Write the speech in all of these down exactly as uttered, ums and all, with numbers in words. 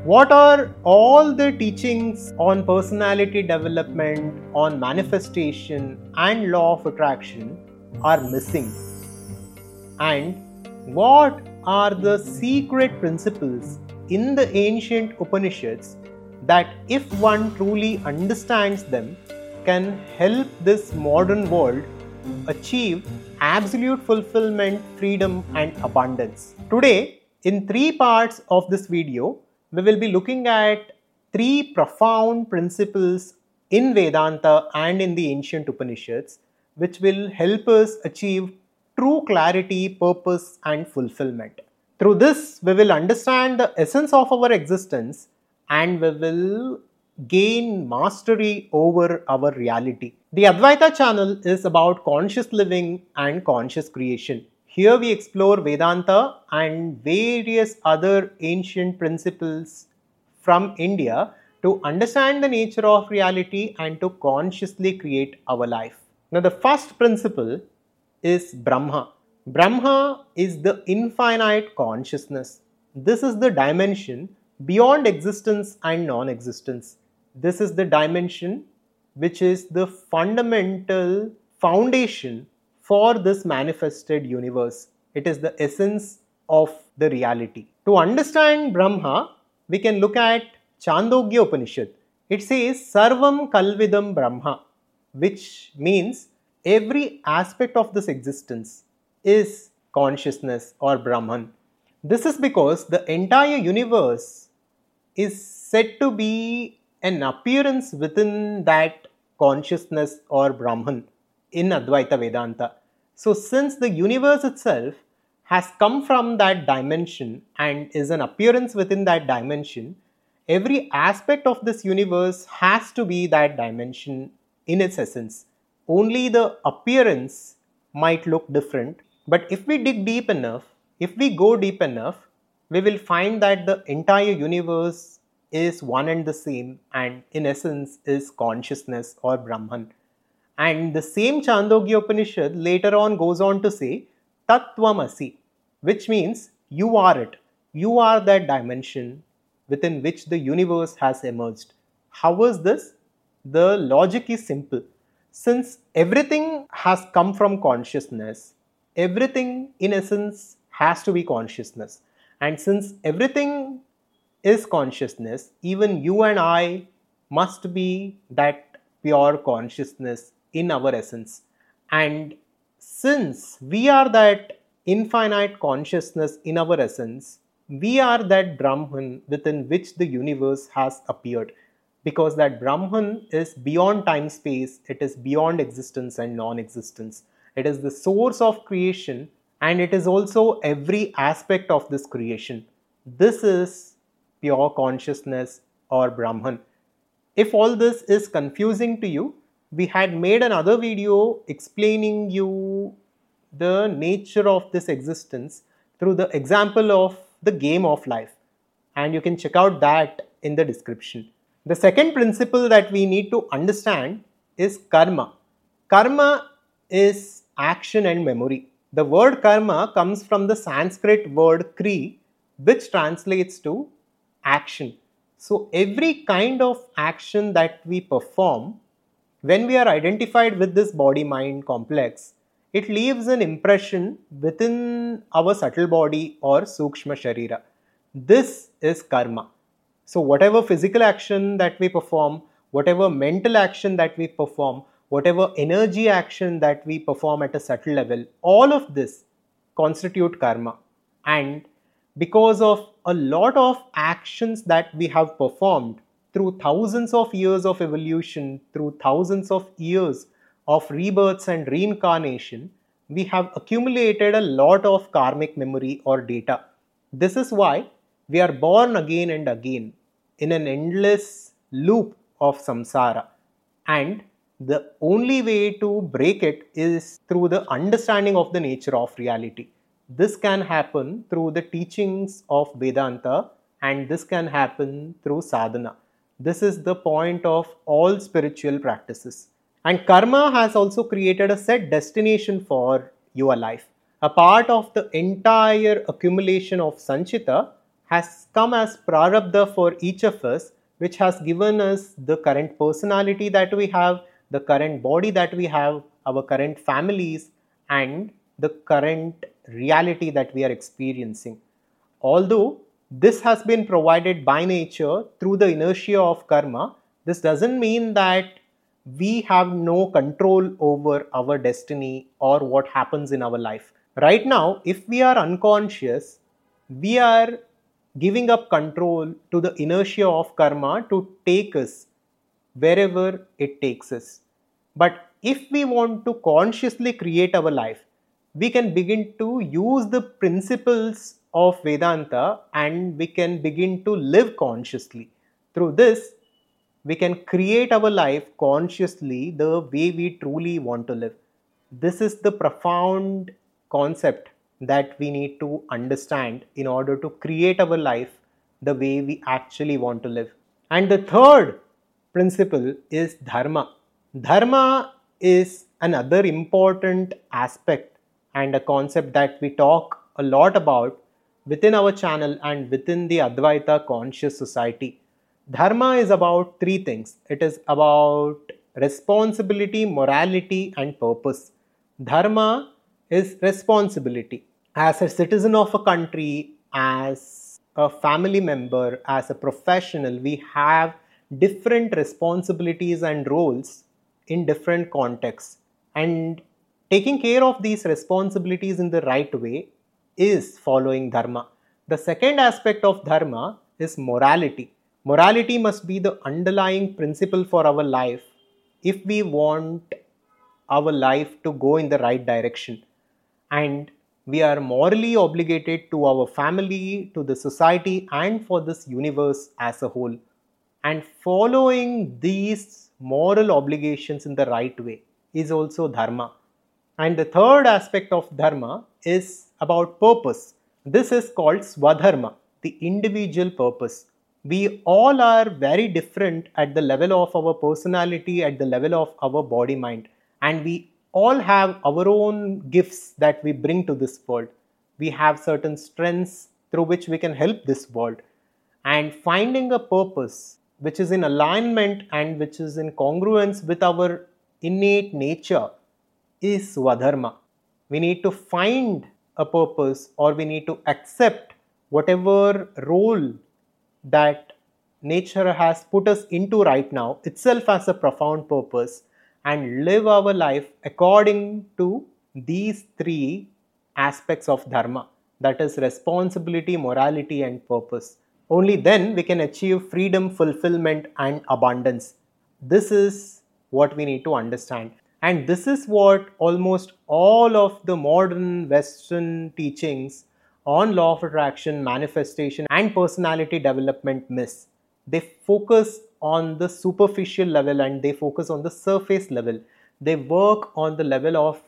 What are all the teachings on personality development, on manifestation and law of attraction are missing? And what are the secret principles in the ancient Upanishads that, if one truly understands them, can help this modern world achieve absolute fulfillment, freedom and abundance? Today, in three parts of this video, we will be looking at three profound principles in Vedanta and in the ancient Upanishads, which will help us achieve true clarity, purpose and fulfillment. Through this, we will understand the essence of our existence and we will gain mastery over our reality. The Advaita channel is about conscious living and conscious creation. Here we explore Vedanta and various other ancient principles from India to understand the nature of reality and to consciously create our life. Now, the first principle is Brahma. Brahma is the infinite consciousness. This is the dimension beyond existence and non-existence. This is the dimension which is the fundamental foundation for this manifested universe. It is the essence of the reality. To understand Brahma, we can look at Chandogya Upanishad. It says Sarvam Kalvidam Brahma, which means every aspect of this existence is consciousness or Brahman. This is because the entire universe is said to be an appearance within that consciousness or Brahman in Advaita Vedanta. So since the universe itself has come from that dimension and is an appearance within that dimension, every aspect of this universe has to be that dimension in its essence. Only the appearance might look different, but if we dig deep enough, if we go deep enough, we will find that the entire universe is one and the same and in essence is consciousness or Brahman. And the same Chandogya Upanishad later on goes on to say Tattvamasi, which means you are it. You are that dimension within which the universe has emerged. How is this? The logic is simple. Since everything has come from consciousness, everything in essence has to be consciousness. And since everything is consciousness, even you and I must be that pure consciousness in our essence. And since we are that infinite consciousness in our essence, we are that Brahman within which the universe has appeared. Because that Brahman is beyond time-space, it is beyond existence and non-existence. It is the source of creation and it is also every aspect of this creation. This is pure consciousness or Brahman. If all this is confusing to you, we had made another video explaining you the nature of this existence through the example of the game of life. And you can check out that in the description. The second principle that we need to understand is karma. Karma is action and memory. The word karma comes from the Sanskrit word kri, which translates to action. So every kind of action that we perform, when we are identified with this body-mind complex, it leaves an impression within our subtle body or Sukshma Sharira. This is karma. So whatever physical action that we perform, whatever mental action that we perform, whatever energy action that we perform at a subtle level, all of this constitute karma. And because of a lot of actions that we have performed through thousands of years of evolution, through thousands of years of rebirths and reincarnation, we have accumulated a lot of karmic memory or data. This is why we are born again and again in an endless loop of samsara. And the only way to break it is through the understanding of the nature of reality. This can happen through the teachings of Vedanta and this can happen through sadhana. This is the point of all spiritual practices. And karma has also created a set destination for your life. A part of the entire accumulation of Sanchita has come as prarabdha for each of us, which has given us the current personality that we have, the current body that we have, our current families, and the current reality that we are experiencing. Although this has been provided by nature through the inertia of karma, this doesn't mean that we have no control over our destiny or what happens in our life. Right now, if we are unconscious, we are giving up control to the inertia of karma to take us wherever it takes us. But if we want to consciously create our life, we can begin to use the principles of Vedanta and we can begin to live consciously. Through this, we can create our life consciously the way we truly want to live. This is the profound concept that we need to understand in order to create our life the way we actually want to live. And the third principle is dharma. Dharma is another important aspect and a concept that we talk a lot about within our channel and within the Advaita conscious society. Dharma is about three things. It is about responsibility, morality, and purpose. Dharma is responsibility. As a citizen of a country, as a family member, as a professional, we have different responsibilities and roles in different contexts. And taking care of these responsibilities in the right way is following dharma. The second aspect of dharma is morality. Morality must be the underlying principle for our life if we want our life to go in the right direction. And we are morally obligated to our family, to the society, and for this universe as a whole. And following these moral obligations in the right way is also dharma. And the third aspect of dharma is about purpose. This is called swadharma, the individual purpose. We all are very different at the level of our personality, at the level of our body mind, and we all have our own gifts that we bring to this world. We have certain strengths through which we can help this world. And finding a purpose which is in alignment and which is in congruence with our innate nature is swadharma. We need to find a purpose, or we need to accept whatever role that nature has put us into right now itself as a profound purpose, and live our life according to these three aspects of dharma, that is responsibility, morality, and purpose. Only then we can achieve freedom, fulfillment, and abundance. This is what we need to understand. And this is what almost all of the modern Western teachings on law of attraction, manifestation, and personality development miss. They focus on the superficial level and they focus on the surface level. They work on the level of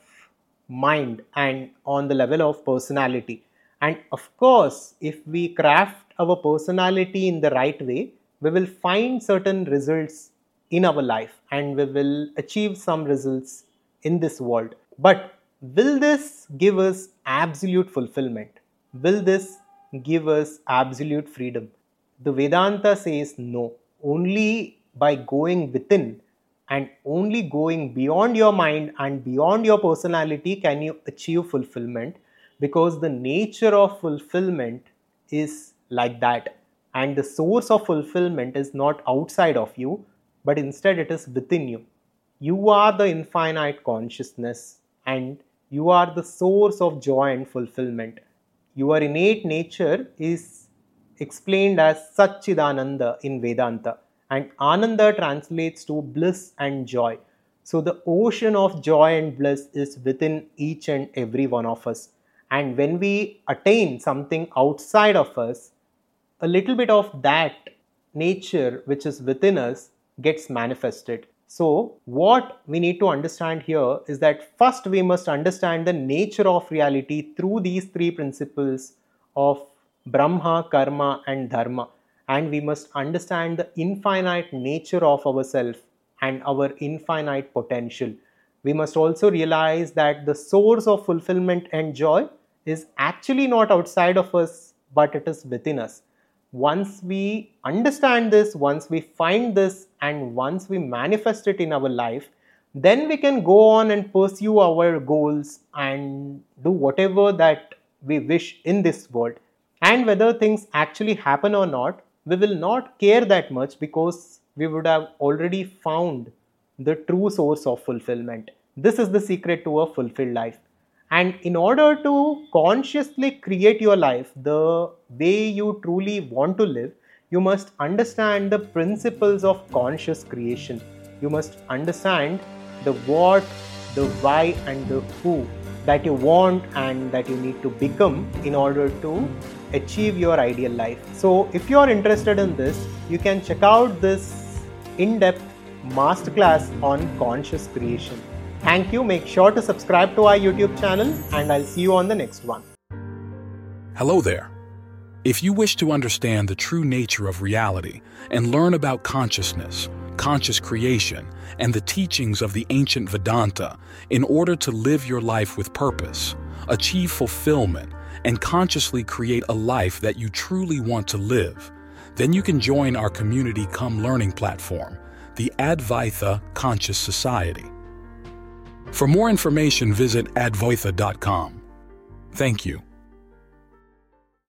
mind and on the level of personality. And of course, if we craft our personality in the right way, we will find certain results in our life and we will achieve some results in this world. But will this give us absolute fulfillment? Will this give us absolute freedom? The Vedanta says no. Only by going within and only going beyond your mind and beyond your personality can you achieve fulfillment, because the nature of fulfillment is like that. And the source of fulfillment is not outside of you, but instead it is within you. You are the infinite consciousness and you are the source of joy and fulfillment. Your innate nature is explained as Satchidananda in Vedanta, and Ananda translates to bliss and joy. So the ocean of joy and bliss is within each and every one of us. And when we attain something outside of us, a little bit of that nature which is within us gets manifested. So what we need to understand here is that first we must understand the nature of reality through these three principles of Brahma, Karma, and Dharma. And we must understand the infinite nature of ourselves and our infinite potential. We must also realize that the source of fulfillment and joy is actually not outside of us, but it is within us. once we understand this, once we find this, and once we manifest it in our life, then we can go on and pursue our goals and do whatever that we wish in this world. And whether things actually happen or not, we will not care that much because we would have already found the true source of fulfillment. This is the secret to a fulfilled life. And in order to consciously create your life the way you truly want to live, you must understand the principles of conscious creation. You must understand the what, the why, and the who that you want and that you need to become in order to achieve your ideal life. So if you are interested in this, you can check out this in-depth masterclass on conscious creation. Thank you. Make sure to subscribe to our YouTube channel, and I'll see you on the next one. Hello there. If you wish to understand the true nature of reality and learn about consciousness, conscious creation, and the teachings of the ancient Vedanta in order to live your life with purpose, achieve fulfillment, and consciously create a life that you truly want to live, then you can join our community cum learning platform, the Advaita Conscious Society. For more information, visit advaita dot com. Thank you.